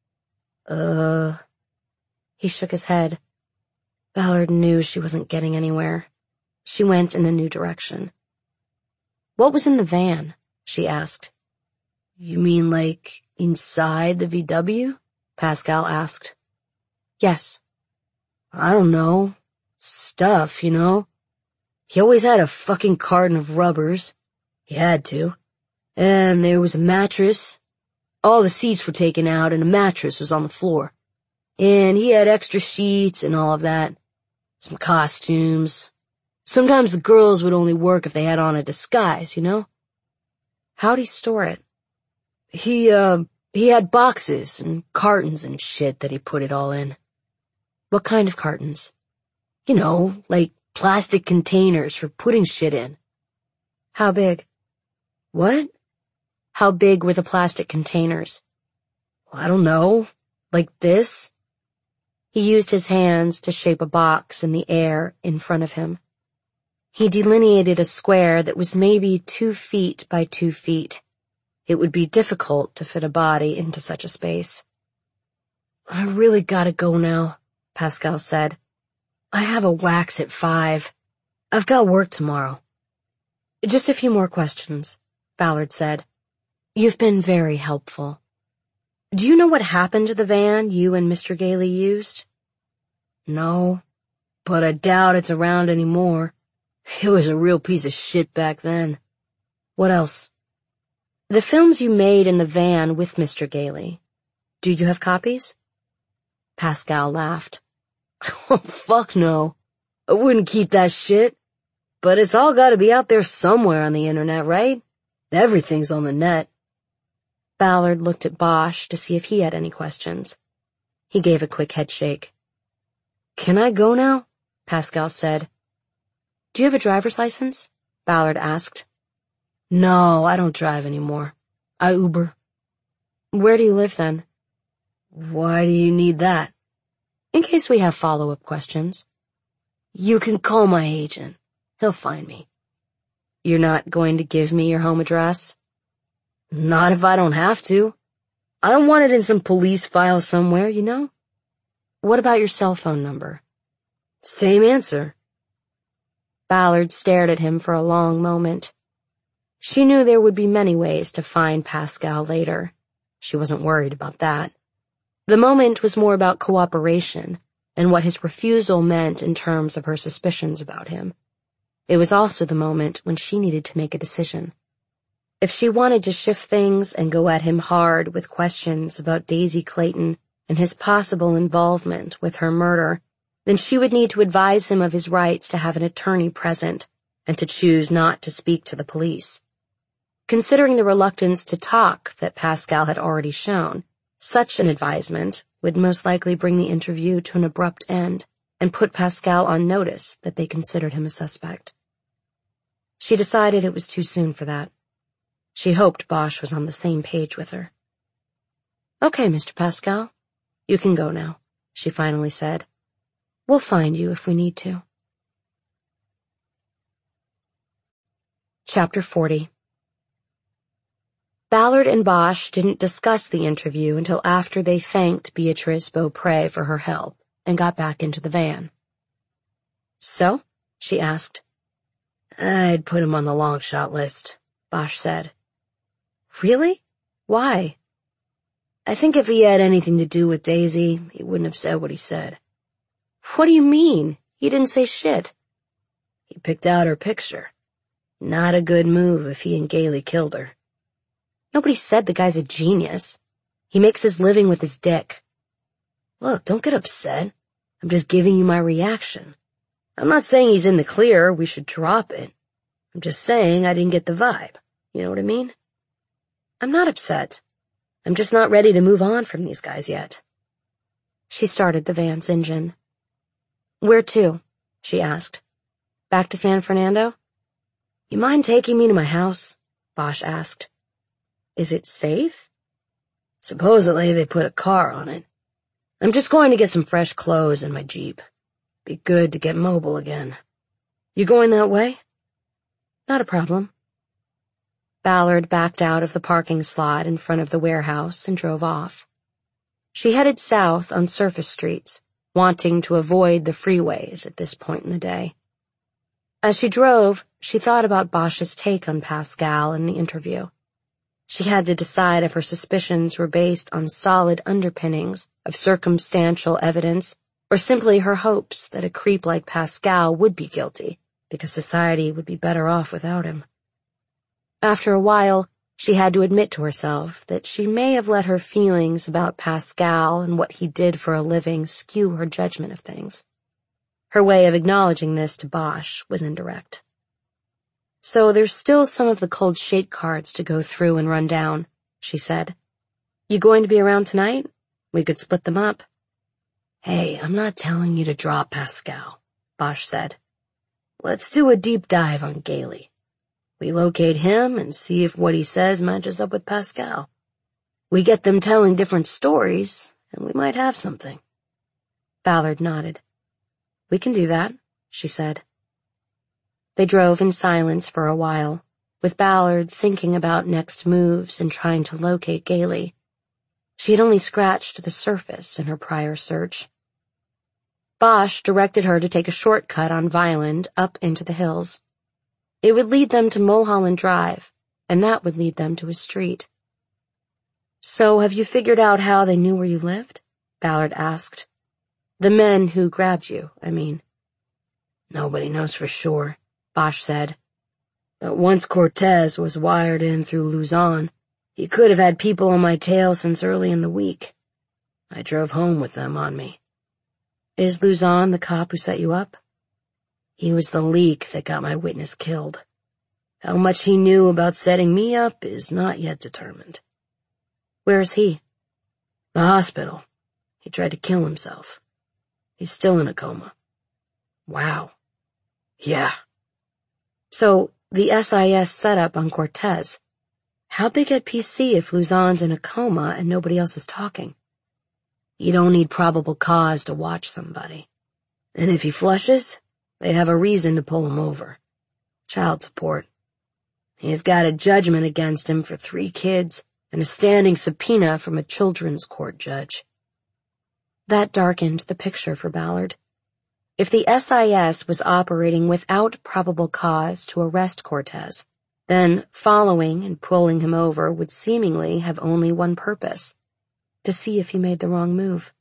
He shook his head. Ballard knew she wasn't getting anywhere. She went in a new direction. What was in the van? She asked. You mean like inside the VW? Pascal asked. Yes. I don't know. Stuff, you know. He always had a fucking carton of rubbers. He had to. And there was a mattress. All the seats were taken out and a mattress was on the floor. And he had extra sheets and all of that. Some costumes. Sometimes the girls would only work if they had on a disguise, you know? How'd he store it? He had boxes and cartons and shit that he put it all in. What kind of cartons? You know, like plastic containers for putting shit in. How big? What? How big were the plastic containers? I don't know. Like this? He used his hands to shape a box in the air in front of him. He delineated a square that was maybe 2 feet by 2 feet. It would be difficult to fit a body into such a space. I really gotta go now, Pascal said. I have a wax at 5. I've got work tomorrow. Just a few more questions, Ballard said. You've been very helpful. Do you know what happened to the van you and Mr. Gailey used? No, but I doubt it's around anymore. It was a real piece of shit back then. What else? The films you made in the van with Mr. Gailey. Do you have copies? Pascal laughed. Oh, fuck no. I wouldn't keep that shit. But it's all gotta be out there somewhere on the internet, right? Everything's on the net. Ballard looked at Bosch to see if he had any questions. He gave a quick headshake. Can I go now? Pascal said. Do you have a driver's license? Ballard asked. No, I don't drive anymore. I Uber. Where do you live then? Why do you need that? In case we have follow-up questions. You can call my agent. He'll find me. You're not going to give me your home address? Not if I don't have to. I don't want it in some police file somewhere, you know? What about your cell phone number? Same answer. Ballard stared at him for a long moment. She knew there would be many ways to find Pascal later. She wasn't worried about that. The moment was more about cooperation and what his refusal meant in terms of her suspicions about him. It was also the moment when she needed to make a decision. If she wanted to shift things and go at him hard with questions about Daisy Clayton and his possible involvement with her murder, then she would need to advise him of his rights to have an attorney present and to choose not to speak to the police. Considering the reluctance to talk that Pascal had already shown, such an advisement would most likely bring the interview to an abrupt end and put Pascal on notice that they considered him a suspect. She decided it was too soon for that. She hoped Bosch was on the same page with her. Okay, Mr. Pascal, you can go now, she finally said. We'll find you if we need to. Chapter 40. Ballard and Bosch didn't discuss the interview until after they thanked Beatrice Beaupre for her help and got back into the van. So? She asked. I'd put him on the long shot list, Bosch said. Really? Why? I think if he had anything to do with Daisy, he wouldn't have said what he said. What do you mean? He didn't say shit. He picked out her picture. Not a good move if he and Gailey killed her. Nobody said the guy's a genius. He makes his living with his dick. Look, don't get upset. I'm just giving you my reaction. I'm not saying he's in the clear, we should drop it. I'm just saying I didn't get the vibe. You know what I mean? I'm not upset. I'm just not ready to move on from these guys yet. She started the van's engine. Where to? She asked. Back to San Fernando? You mind taking me to my house? Bosch asked. Is it safe? Supposedly they put a car on it. I'm just going to get some fresh clothes in my Jeep. Be good to get mobile again. You going that way? Not a problem. Ballard backed out of the parking slot in front of the warehouse and drove off. She headed south on surface streets, wanting to avoid the freeways at this point in the day. As she drove, she thought about Bosch's take on Pascal in the interview. She had to decide if her suspicions were based on solid underpinnings of circumstantial evidence or simply her hopes that a creep like Pascal would be guilty because society would be better off without him. After a while, she had to admit to herself that she may have let her feelings about Pascal and what he did for a living skew her judgment of things. Her way of acknowledging this to Bosch was indirect. So there's still some of the cold shake cards to go through and run down, she said. You going to be around tonight? We could split them up. Hey, I'm not telling you to drop Pascal, Bosch said. Let's do a deep dive on Gailey. We locate him and see if what he says matches up with Pascal. We get them telling different stories, and we might have something. Ballard nodded. We can do that, she said. They drove in silence for a while, with Ballard thinking about next moves and trying to locate Gailey. She had only scratched the surface in her prior search. Bosch directed her to take a shortcut on Vineland up into the hills. It would lead them to Mulholland Drive, and that would lead them to a street. "So have you figured out how they knew where you lived?" Ballard asked. "The men who grabbed you, I mean." "Nobody knows for sure," Bosch said. "But once Cortez was wired in through Luzon, he could have had people on my tail since early in the week. I drove home with them on me." "Is Luzon the cop who set you up?" "He was the leak that got my witness killed. How much he knew about setting me up is not yet determined." "Where is he?" "The hospital. He tried to kill himself. He's still in a coma." "Wow." "Yeah." "So, the SIS setup on Cortez. How'd they get PC if Luzon's in a coma and nobody else is talking?" "You don't need probable cause to watch somebody. And if he flushes, they have a reason to pull him over. Child support. He's got a judgment against him for 3 kids and a standing subpoena from a children's court judge." That darkened the picture for Ballard. If the SIS was operating without probable cause to arrest Cortez, then following and pulling him over would seemingly have only one purpose: to see if he made the wrong move.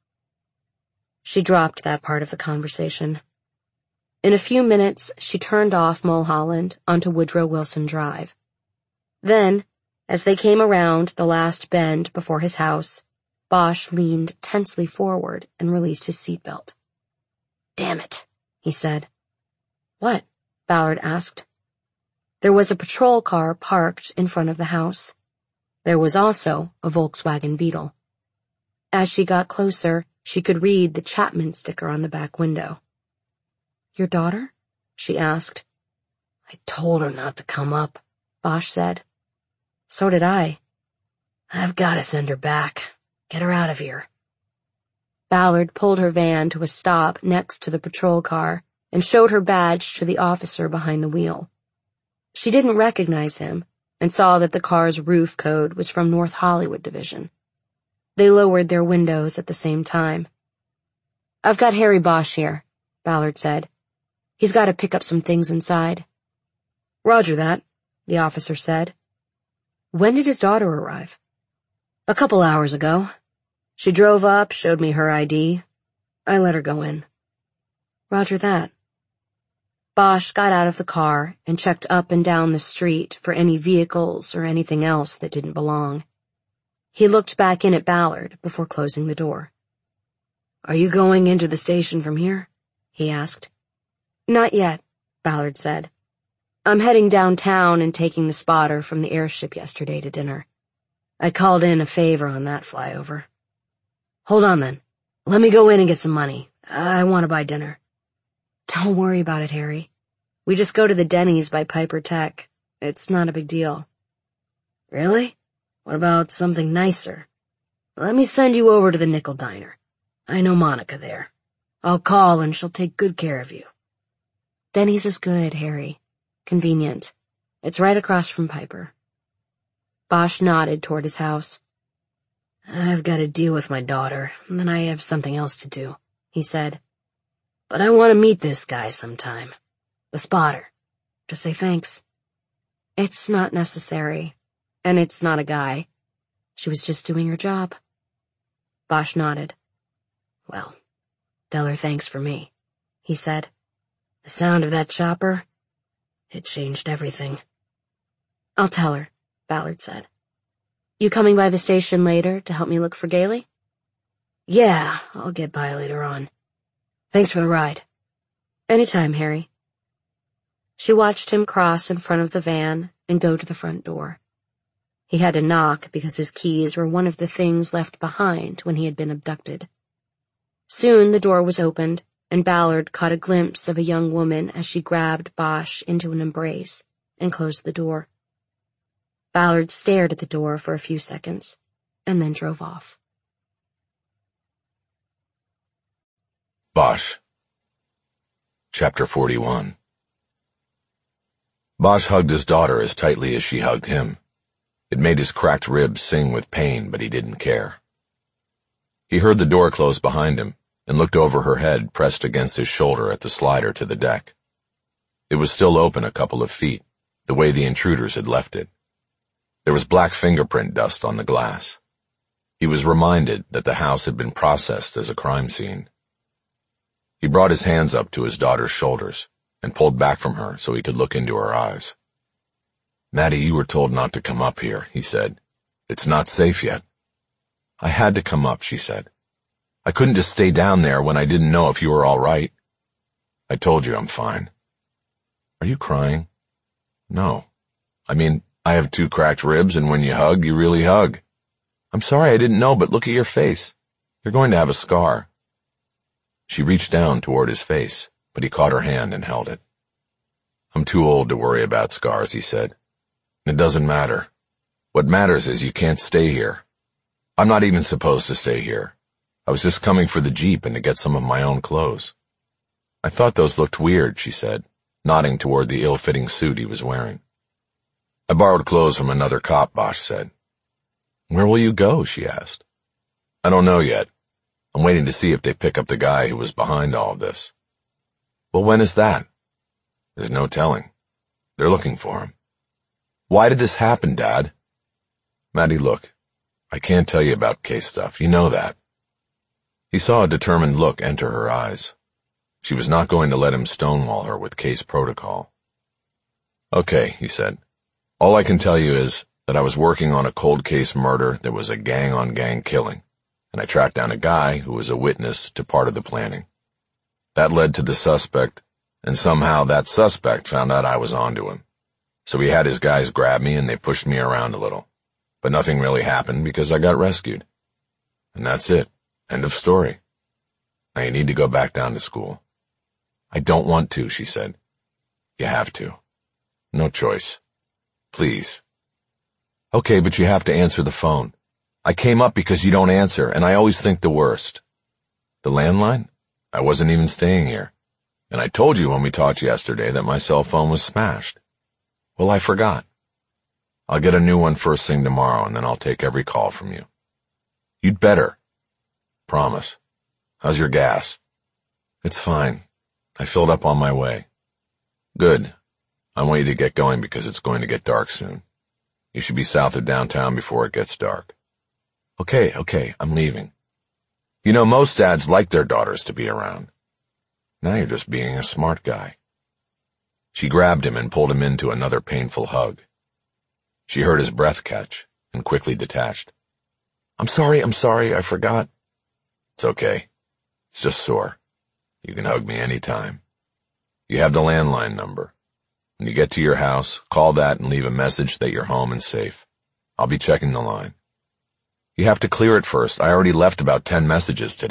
She dropped that part of the conversation. In a few minutes, she turned off Mulholland onto Woodrow Wilson Drive. Then, as they came around the last bend before his house, Bosch leaned tensely forward and released his seatbelt. "Damn it," he said. "What?" Ballard asked. There was a patrol car parked in front of the house. There was also a Volkswagen Beetle. As she got closer, she could read the Chapman sticker on the back window. "Your daughter?" she asked. "I told her not to come up," Bosch said. "So did I." "I've got to send her back. Get her out of here." Ballard pulled her van to a stop next to the patrol car and showed her badge to the officer behind the wheel. She didn't recognize him and saw that the car's roof code was from North Hollywood Division. They lowered their windows at the same time. "I've got Harry Bosch here," Ballard said. "He's got to pick up some things inside." "Roger that," the officer said. "When did his daughter arrive?" "A couple hours ago. She drove up, showed me her ID. I let her go in." "Roger that." Bosch got out of the car and checked up and down the street for any vehicles or anything else that didn't belong. He looked back in at Ballard before closing the door. "Are you going into the station from here?" he asked. "Not yet," Ballard said. "I'm heading downtown and taking the spotter from the airship yesterday to dinner. I called in a favor on that flyover." "Hold on then. Let me go in and get some money. I want to buy dinner." "Don't worry about it, Harry. We just go to the Denny's by Piper Tech. It's not a big deal." "Really? What about something nicer? Let me send you over to the Nickel Diner. I know Monica there. I'll call and she'll take good care of you." "Denny's is good, Harry. Convenient. It's right across from Piper." Bosch nodded toward his house. "I've got to deal with my daughter, and then I have something else to do," he said. "But I want to meet this guy sometime. The spotter. To say thanks." "It's not necessary. And it's not a guy. She was just doing her job." Bosch nodded. "Well, tell her thanks for me," he said. "The sound of that chopper, it changed everything." "I'll tell her," Ballard said. "You coming by the station later to help me look for Gailey?" "Yeah, I'll get by later on. Thanks for the ride." "Anytime, Harry." She watched him cross in front of the van and go to the front door. He had to knock because his keys were one of the things left behind when he had been abducted. Soon the door was opened, and Ballard caught a glimpse of a young woman as she grabbed Bosch into an embrace and closed the door. Ballard stared at the door for a few seconds, and then drove off. Bosch. Chapter 41. Bosch hugged his daughter as tightly as she hugged him. It made his cracked ribs sing with pain, but he didn't care. He heard the door close behind him, and looked over her head pressed against his shoulder at the slider to the deck. It was still open a couple of feet, the way the intruders had left it. There was black fingerprint dust on the glass. He was reminded that the house had been processed as a crime scene. He brought his hands up to his daughter's shoulders and pulled back from her so he could look into her eyes. "Maddie, you were told not to come up here," he said. "It's not safe yet." "I had to come up," she said. "I couldn't just stay down there when I didn't know if you were all right." "I told you I'm fine." "Are you crying?" "No. I mean, I have 2 cracked ribs, and when you hug, you really hug." "I'm sorry, I didn't know, but look at your face. You're going to have a scar." She reached down toward his face, but he caught her hand and held it. "I'm too old to worry about scars," he said. "It doesn't matter. What matters is you can't stay here. I'm not even supposed to stay here. I was just coming for the Jeep and to get some of my own clothes." "I thought those looked weird," she said, nodding toward the ill-fitting suit he was wearing. "I borrowed clothes from another cop," Bosch said. "Where will you go?" she asked. "I don't know yet. I'm waiting to see if they pick up the guy who was behind all of this." "Well, when is that?" "There's no telling. They're looking for him." "Why did this happen, Dad?" "Maddie, look, I can't tell you about case stuff. You know that." He saw a determined look enter her eyes. She was not going to let him stonewall her with case protocol. "Okay," he said. "All I can tell you is that I was working on a cold case murder that was a gang-on-gang killing, and I tracked down a guy who was a witness to part of the planning. That led to the suspect, and somehow that suspect found out I was onto him. So he had his guys grab me and they pushed me around a little. But nothing really happened because I got rescued. And that's it. End of story. Now you need to go back down to school." "I don't want to," she said. "You have to. No choice. Please." "Okay, but you have to answer the phone. I came up because you don't answer, and I always think the worst." "The landline? I wasn't even staying here. And I told you when we talked yesterday that my cell phone was smashed." "Well, I forgot." "I'll get a new one first thing tomorrow, and then I'll take every call from you." "You'd better." "Promise. How's your gas?" "It's fine. I filled up on my way." "Good. I want you to get going because it's going to get dark soon. You should be south of downtown before it gets dark." Okay, I'm leaving." You know, most dads like their daughters to be around. Now you're just being a smart guy." She grabbed him and pulled him into another painful hug. She heard his breath catch and quickly detached. I'm sorry, I forgot." "It's okay. It's just sore. You can hug me anytime. You have the landline number. When you get to your house, call that and leave a message that you're home and safe. I'll be checking the line. You have to clear it first. I already left about 10 messages today."